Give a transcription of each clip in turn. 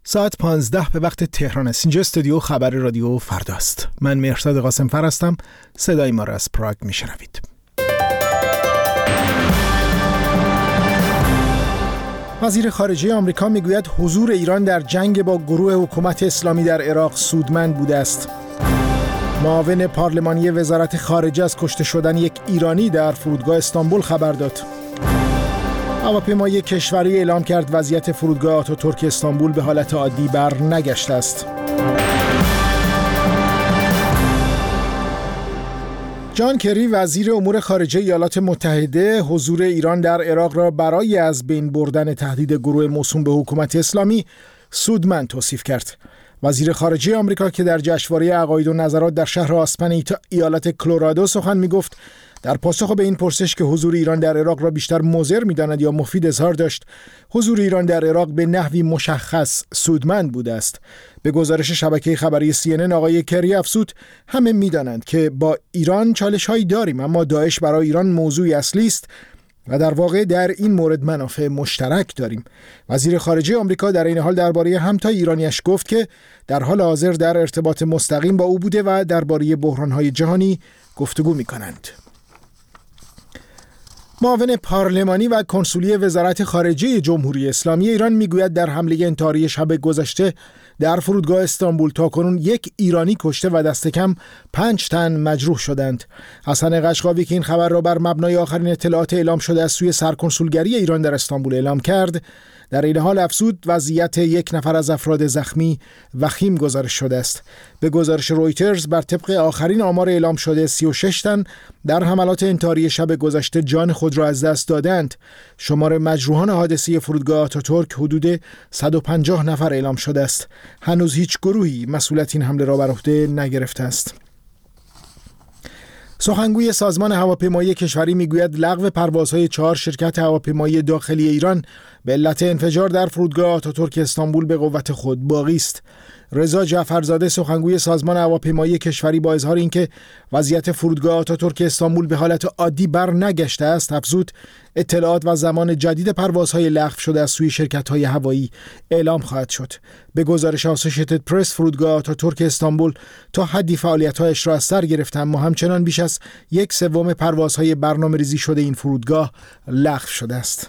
ساعت 15 به وقت تهران است. اینجا استودیو خبر رادیو فردا است. من مهرداد قاسمفر هستم. صدای ما را از پراگ میشنوید. وزیر خارجه آمریکا میگوید حضور ایران در جنگ با گروه حکومت اسلامی در عراق سودمند بوده است. معاون پارلمانی وزارت خارجه از کشته شدن یک ایرانی در فرودگاه استانبول خبر داد. هواپیمای کشوری اعلام کرد وضعیت فرودگاه آتاتورک استانبول به حالت عادی بر نگشته است. جان کری وزیر امور خارجه ایالات متحده حضور ایران در عراق را برای از بین بردن تهدید گروه موسوم به حکومت اسلامی سودمند توصیف کرد. وزیر خارجه آمریکا که در جشنواره عقاید و نظرات در شهر آسپن ایالت کلرادو سخن می‌گفت، در پاسخ به این پرسش که حضور ایران در عراق را بیشتر مضر می‌داند یا مفید اظهار داشت حضور ایران در عراق به نحوی مشخص سودمند بوده است. به گزارش شبکه خبری CNN آقای کری افزود همه می‌دانند که با ایران چالش‌هایی داریم، اما داعش برای ایران موضوعی اصلی است و در واقع در این مورد منافع مشترک داریم. وزیر خارجه آمریکا در این حال درباره همتای ایرانیش گفت که در حال حاضر در ارتباط مستقیم با او بوده و درباره بحران‌های جهانی گفتگو می‌کنند. معاون پارلمانی و کنسولی وزارت خارجه جمهوری اسلامی ایران میگوید در حمله انتحاری شب گذشته در فرودگاه استانبول تاکنون یک ایرانی کشته و دست کم 5 تن مجروح شدند. حسن قشقاوی که این خبر را بر مبنای آخرین اطلاعات اعلام شده از سوی سرکنسولگری ایران در استانبول اعلام کرد، در این حال افزود وضعیت یک نفر از افراد زخمی وخیم گزارش شده است. به گزارش رویترز بر طبق آخرین آمار اعلام شده 36 تن در حملات انتحاری شب گذشته جان خود را از دست دادند. شمار مجروحان حادثه فرودگاه آتاتورک حدود 150 نفر اعلام شده است. هنوز هیچ گروهی مسئولیت این حمله را بر عهده نگرفته است. سخنگوی سازمان هواپیمایی کشوری میگوید لغو پروازهای 4 شرکت هواپیمایی داخلی ایران به علت انفجار در فرودگاه آتاتورک استانبول به قوت خود باقی است. رضا جعفرزاده سخنگوی سازمان هواپیمایی کشوری با اظهار اینکه وضعیت فرودگاه آتاتورک استانبول به حالت عادی بر نگشته است افزود اطلاعات و زمان جدید پروازهای لغو شده از سوی شرکت‌های هوایی اعلام خواهد شد. به گزارش آسوشیتد پرس فرودگاه آتاتورک استانبول تا حدی فعالیت‌هایش را از سر گرفته، اما همچنان بیش از 1/3 پروازهای برنامه‌ریزی شده این فرودگاه لغو شده است.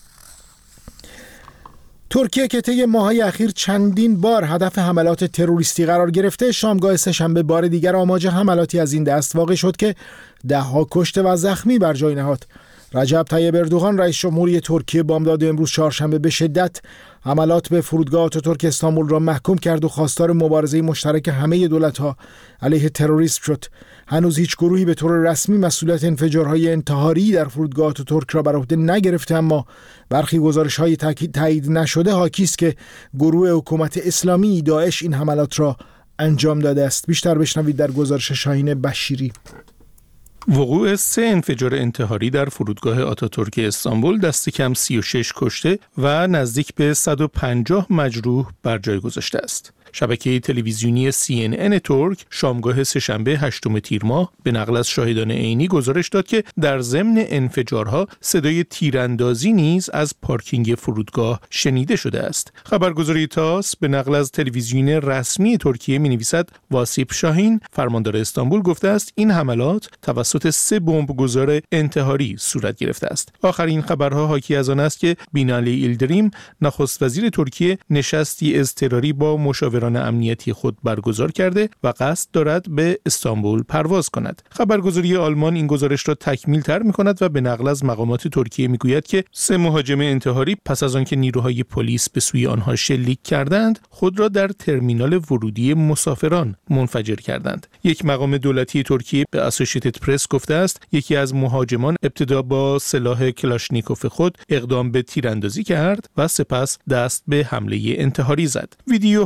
ترکیه که طی ماه‌های اخیر چندین بار هدف حملات تروریستی قرار گرفته، شامگاه سه‌شنبه بار دیگر آماج حملاتی از این دست واقع شد که ده‌ها کشته و زخمی بر جای نهاد. رجب طیب اردوغان رئیس جمهوری ترکیه بامداد امروز چهارشنبه به شدت حملات به فرودگاه آتاتورک استانبول را محکوم کرد و خواستار مبارزه مشترک همه دولت‌ها علیه تروریسم شد. هنوز هیچ گروهی به طور رسمی مسئولیت انفجارهای انتحاری در فرودگاه آتاتورک را بر عهده نگرفته، اما برخی گزارش‌های تایید نشده حاکی است که گروه حکومت اسلامی داعش این حملات را انجام داده است. بیشتر بشنوید در گزارش شاهین بشیری. وقوع 3 انفجار انتحاری در فرودگاه آتاتورک استانبول دست کم 36 کشته و نزدیک به 150 مجروح بر جای گذاشته است. شبکه تلویزیونی CNN ترک شامگاه سه‌شنبه 8 تیر ماه به نقل از شاهدان عینی گزارش داد که در ضمن انفجارها صدای تیراندازی نیز از پارکینگ فرودگاه شنیده شده است. خبرگزاری تاس به نقل از تلویزیون رسمی ترکیه می‌نویسد واسیپ شاهین فرماندار استانبول گفته است این حملات توسط 3 بمبگذار انتحاری صورت گرفته است. آخرین خبرها حاکی از آن است که بینالی ایلدریم نخست وزیر ترکیه نشستی اضطراری با مشاوران امنیتی خود برگزار کرده و قصد دارد به استانبول پرواز کند. خبرگزاری آلمان این گزارش را تکمیل تر می‌کند و به نقل از مقامات ترکیه میگوید که 3 مهاجم انتحاری پس از آنکه نیروهای پلیس به سوی آنها شلیک کردند خود را در ترمینال ورودی مسافران منفجر کردند. یک مقام دولتی ترکیه به اسوشیتد پرس گفته است یکی از مهاجمان ابتدا با سلاح کلاشنیکوف خود اقدام به تیراندازی کرد و سپس دست به حمله انتحاری زد. ویدیوهایی که در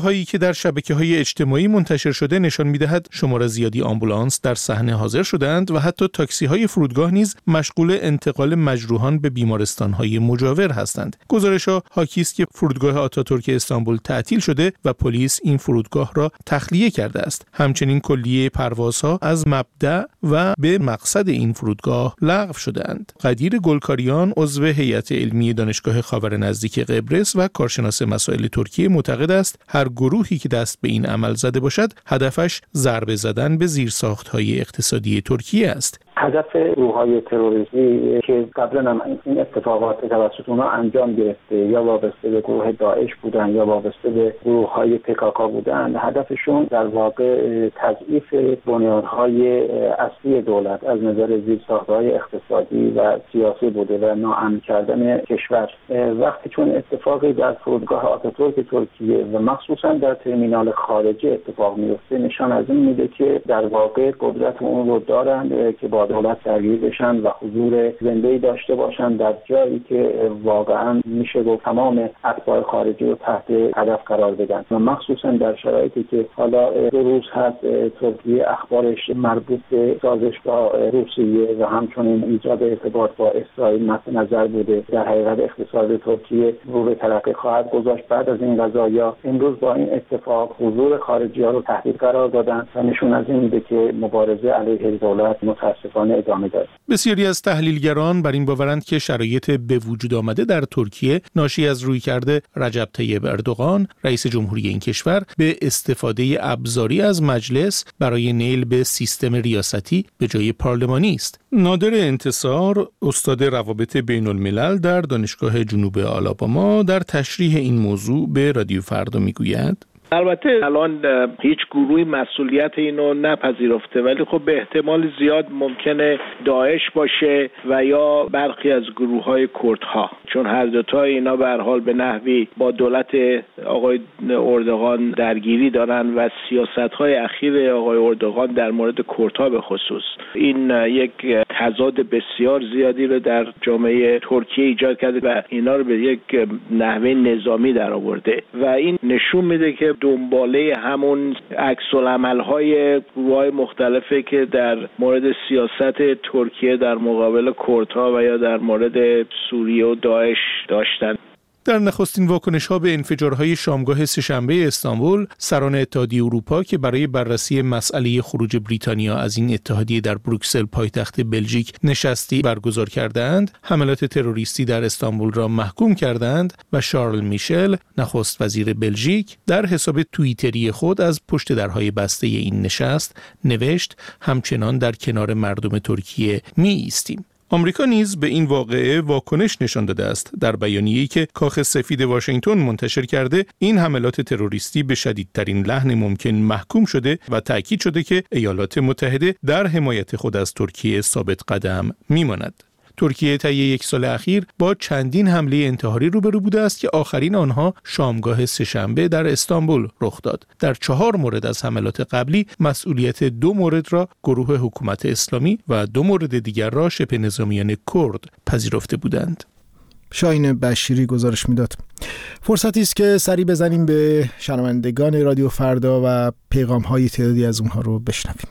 در شبکه‌های اجتماعی منتشر شده نشان می‌دهد شمار زیادی آمبولانس در صحنه حاضر شدند و حتی تاکسی‌های فرودگاه نیز مشغول انتقال مجروحان به بیمارستان‌های مجاور هستند. گزارش‌ها حاکی است که فرودگاه آتاتورک استانبول تعطیل شده و پلیس این فرودگاه را تخلیه کرده است. همچنین کلیه پروازها از مبدأ و به مقصد این فرودگاه لغو شده‌اند. قدیر گلکاریان عضو هیئت علمی دانشگاه خاور نزدیک قبرس و کارشناس مسائل ترکیه معتقد است هر گروهی که دست به این عمل زده باشد هدفش ضربه زدن به زیرساخت‌های اقتصادی ترکیه است. هدف گروه‌های تروریستی که قبلا هم این اتفاقات توسط اونها انجام گرفته یا وابسته به گروه داعش بودن یا وابسته به گروه‌های پکاکا بودن، هدفشون در واقع تضعیف بنیادهای اصلی دولت از نظر زیرساخت‌های اقتصادی و سیاسی بوده و ناامن کردن کشور. وقتی چون اتفاقی در فرودگاه آتاتورک ترکیه و مخصوصا در ترمینال خارجی اتفاق میفته، نشان از این میده که در واقع قدرت اون رو دارند که با دولت درگیر بشن و حضور زنده‌ای داشته باشن در جایی که واقعا میشه گفت تمام اتباع خارجی رو تحت هدف قرار بدن و مخصوصا در شرایطی که حالا 2 روز هست ترکیه اخبارش مربوط به سازش با روسیه و همچنین ایجاد ارتباط با اسرائیل مد نظر بوده. در حقیقت اقتصاد ترکیه رو به ترقی خواهد گذاشت بعد از این قضایا. امروز با این اتفاق حضور خارجی‌ها رو تهدید قرار دادن و نشون از این میده که مبارزه علیه دولت متأسفانه ادامه داره. بسیاری از تحلیلگران بر این باورند که شرایط به وجود آمده در ترکیه ناشی از رویکرد رجب طیب اردوغان رئیس جمهوری این کشور به استفاده ابزاری از مجلس برای نیل به سیستم ریاستی به جای پارلمانی است. نادر انتصار، استاد روابط بین الملل در دانشگاه جنوب آلاباما، در تشریح این موضوع به رادیو فردا میگوید: البته الان هیچ گروهی مسئولیت اینو نپذیرفته، ولی خب به احتمال زیاد ممکنه داعش باشه و یا برخی از گروه‌های کردها، چون هر دوتا اینا به هر حال به نحوی با دولت آقای اردوغان درگیری دارن و سیاست‌های اخیر آقای اردوغان در مورد کردها به خصوص این یک تضاد بسیار زیادی رو در جامعه ترکیه ایجاد کرده و اینا رو به یک نحوه نظامی درآورده و این نشون میده که دنباله همون عکس‌العمل‌های گروه‌های مختلفی که در مورد سیاست ترکیه در مقابل کردها و یا در مورد سوریه و داعش داشتن. در نخستین واکنش‌ها به انفجارهای شامگاه سه‌شنبه استانبول، سران اتحادیه اروپا که برای بررسی مسئله خروج بریتانیا از این اتحادیه در بروکسل پایتخت بلژیک نشستی برگزار کردند، حملات تروریستی در استانبول را محکوم کردند و شارل میشل، نخست وزیر بلژیک، در حساب توییتری خود از پشت درهای بسته این نشست نوشت: همچنان در کنار مردم ترکیه می ایستیم. آمریکا نیز به این واقعه واکنش نشان داده است. در بیانیه‌ای که کاخ سفید واشنگتن منتشر کرده، این حملات تروریستی به شدیدترین لحن ممکن محکوم شده و تأکید شده که ایالات متحده در حمایت خود از ترکیه ثابت قدم می‌ماند. ترکیه طی 1 سال اخیر با چندین حمله انتحاری روبرو بوده است که آخرین آنها شامگاه سه‌شنبه در استانبول رخ داد. در 4 مورد از حملات قبلی مسئولیت 2 مورد را گروه حکومت اسلامی و 2 مورد دیگر را شبه نظامیان کرد پذیرفته بودند. شاهین بشیری گزارش میداد. فرصتی است که سری بزنیم به شنوندگان رادیو فردا و پیغام‌های تعدادی از اونها رو بشنویم.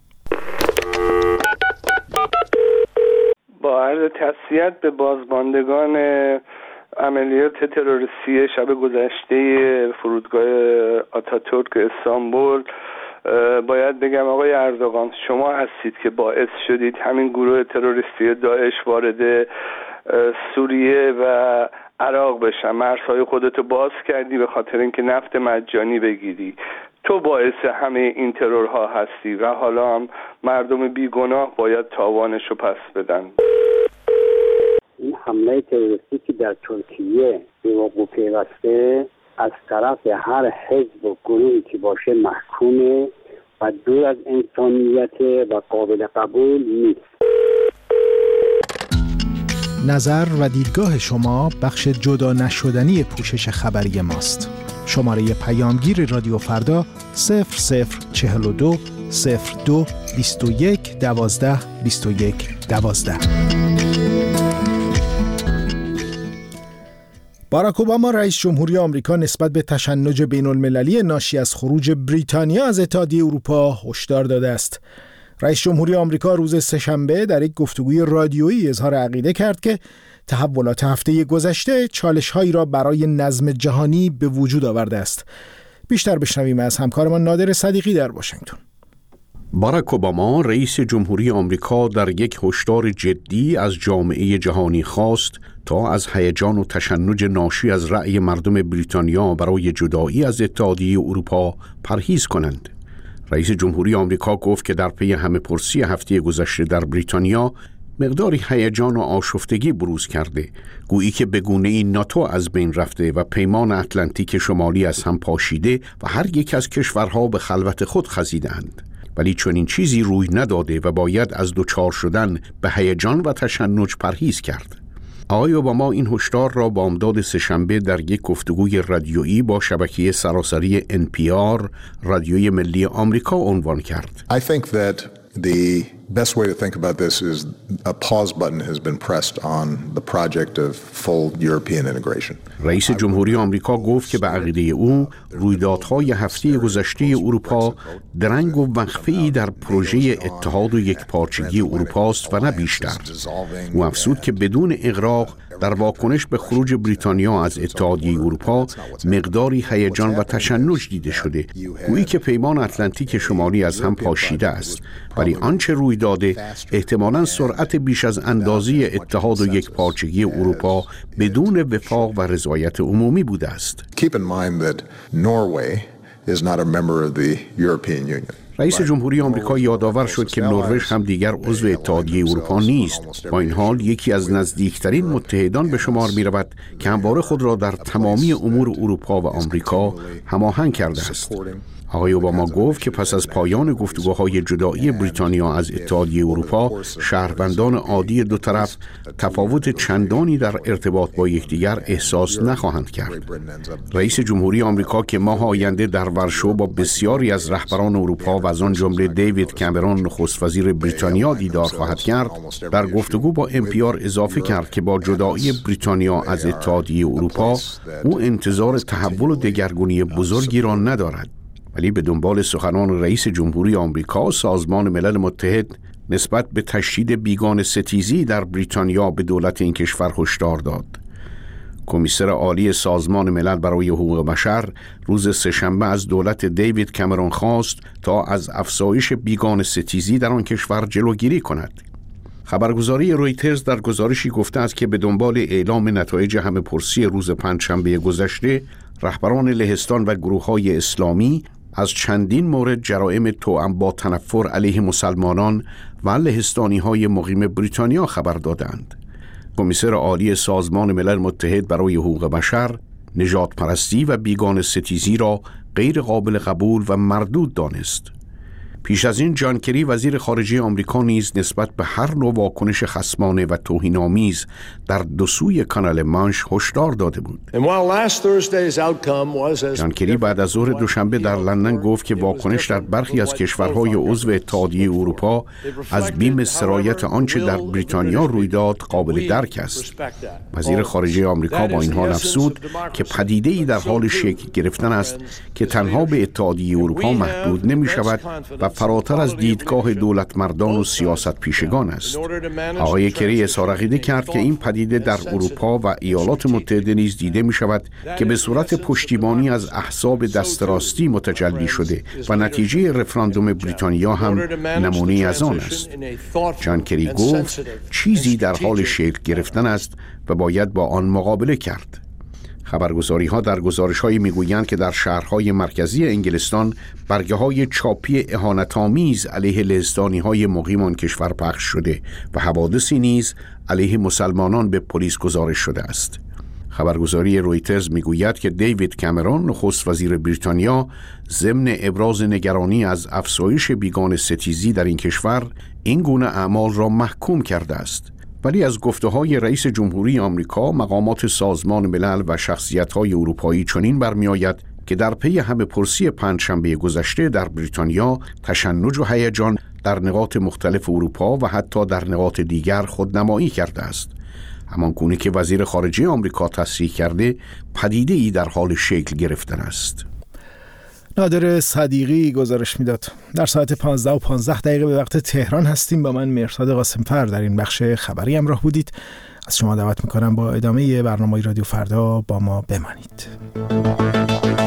با عرض تسلیت به بازماندگان عملیات تروریستی شب گذشته فرودگاه آتاتورک استانبول باید بگم آقای اردوغان، شما هستید که باعث شدید همین گروه تروریستی داعش وارد سوریه و عراق بشن. مرزهای خودتو باز کردی به خاطر اینکه نفت مجانی بگیری. تو باعث همه این ترورها هستی و حالا هم مردم بیگناه باید تاوانشو پس بدن. این حمله تروریستی که در ترکیه به وقوع پیوسته از طرف هر حزب و گروهی که باشه محکومه و دور از انسانیت و قابل قبول نیست. نظر و دیدگاه شما بخش جدا نشدنی پوشش خبری ماست. شماره پیامگیر رادیو فردا 0042 02 21 12 21 12. باراک اوباما رئیس جمهوری آمریکا نسبت به تشنج بین‌المللی ناشی از خروج بریتانیا از اتحادیه اروپا هشدار داده است. رئیس جمهوری آمریکا روز سه‌شنبه در یک گفتگوی رادیویی اظهار عقیده کرد که تحولات هفته گذشته چالش‌هایی را برای نظم جهانی به وجود آورده است. بیشتر بشنویم از همکارمان نادر صدیقی در واشنگتن. باراک اوباما رئیس جمهوری آمریکا در یک هشدار جدی از جامعه جهانی خواست تا از هیجان و تشنج ناشی از رأی مردم بریتانیا برای جدایی از اتحادیه اروپا پرهیز کنند. رئیس جمهوری آمریکا گفت که در پی همه‌پرسی هفته گذشته در بریتانیا مقداری هیجان و آشفتگی بروز کرده، گویی که به گونه‌ای ناتو از بین رفته و پیمان اتلانتیک شمالی از هم پاشیده و هر یک از کشورها به خلوت خود خزیدند. ولی چنین چیزی روی نداده و باید از دچار شدن به هیجان و تشنج پرهیز کرد. آقای اوباما این هشدار را بامداد سه‌شنبه در یک گفتگوی رادیویی با شبکه سراسری NPR رادیوی ملی آمریکا عنوان کرد. I think that the best way to think about this is a pause button has been pressed on the project of full European integration. رئیس جمهوری آمریکا گفت که به عقیده او رویدادهای هفته گذشته اروپا درنگ و وقفه‌ای در پروژه اتحاد و یکپارچگی اروپا است و نه بیشتر. او افزود که بدون اغراق در واکنش به خروج بریتانیا از اتحادیه اروپا مقداری هیجان و تشنج دیده شده، گویی که پیمان اتلانتیک شمالی از هم پاشیده است، ولی آنچه روی داده احتمالاً سرعت بیش از اندازه اتحاد و یکپارچگی اروپا بدون وفاق و رضایت عمومی بوده است. Keep in mind that Norway is not a member of the European Union. رئیس جمهوری آمریکا یادآور شد که نروژ هم دیگر عضو اتحادیه اروپا نیست. با این حال یکی از نزدیکترین متحدان به شمار می رود که همواره خود را در تمامی امور اروپا و آمریکا هماهنگ کرده است. آقای اوباما گفت که پس از پایان گفتگوهای جدایی بریتانیا از اتحادیه اروپا، شهروندان عادی دو طرف تفاوت چندانی در ارتباط با یکدیگر احساس نخواهند کرد. رئیس جمهوری آمریکا که ماه آینده در ورشو با بسیاری از رهبران اروپا و از آن جمله دیوید کامرون نخست وزیر بریتانیا دیدار خواهد کرد، در گفتگو با NPR اضافه کرد که با جدایی بریتانیا از اتحادیه اروپا او انتظار تحول و دگرگونی بزرگی را ندارد. ولی به دنبال سخنان رئیس جمهوری آمریکا، سازمان ملل متحد نسبت به تشدید بیگانه ستیزی در بریتانیا به دولت این کشور هشدار داد. کمیسر عالی سازمان ملل برای حقوق بشر روز سه‌شنبه از دولت دیوید کامرون خواست تا از افزایش بیگانه ستیزی در آن کشور جلوگیری کند. خبرگزاری رویترز در گزارشی گفته است که به دنبال اعلام نتایج همه‌پرسی روز پنجشنبه گذشته، رهبران لهستان و گروه‌های اسلامی از چندین مورد جرائم توأم با تنفر علیه مسلمانان و لهستانی‌های مقیم بریتانیا خبر دادند. کمیسر عالی سازمان ملل متحد برای حقوق بشر نژادپرستی و بیگانه ستیزی را غیر قابل قبول و مردود دانست. پیش از این جان کری وزیر خارجه آمریکا نیز نسبت به هر نوع واکنش خصمانه و توهین‌آمیز در دو سوی کانال مانش هشدار داده بود. جان کری بعد از ظهر دوشنبه در لندن گفت که واکنش در برخی از کشورهای عضو اتحادیه اروپا از بیم سرایت آنچه در بریتانیا روی داد قابل درک است. وزیر خارجه آمریکا با این حال افزود که پدیده‌ای در حال شکل گرفتن است که تنها به اتحادیه اروپا محدود نمی‌شود و فراتر از دیدگاه دولت مردان و سیاست پیشگان است. آقای کری اظهار عقیده کرد که این پدیده در اروپا و ایالات متحده نیز دیده می شود که به صورت پشتیبانی از احزاب دست راستی متجلی شده و نتیجه رفراندوم بریتانیا هم نمونه از آن است. جان کری گفت چیزی در حال شکل گرفتن است و باید با آن مقابله کرد. خبرگزاری‌ها در گزارش‌هایی می‌گویند که در شهرهای مرکزی انگلستان برگه‌های چاپی اهانت‌آمیز علیه لهستانی‌های مقیم آن کشور پخش شده و حوادثی نیز علیه مسلمانان به پلیس گزارش شده است. خبرگزاری رویترز می‌گوید که دیوید کامرون نخست وزیر بریتانیا ضمن ابراز نگرانی از افزایش بیگانه ستیزی در این کشور این گونه اعمال را محکوم کرده است. ولی از گفته‌های رئیس جمهوری آمریکا، مقامات سازمان ملل و شخصیت‌های اروپایی چنین برمی‌آید که در پی همه‌پرسی پنجشنبه گذشته در بریتانیا تشنج و هیجان در نقاط مختلف اروپا و حتی در نقاط دیگر خودنمایی کرده است. همان گونه که وزیر خارجه آمریکا تصریح کرده پدیده‌ای در حال شکل گرفتن است. نادر صدیقی گزارش میداد. در ساعت 15:15 به وقت تهران هستیم. با من مرصاد قاسم‌فر در این بخش خبری همراه بودید. از شما دعوت میکنم با ادامه برنامه رادیو فردا با ما بمانید.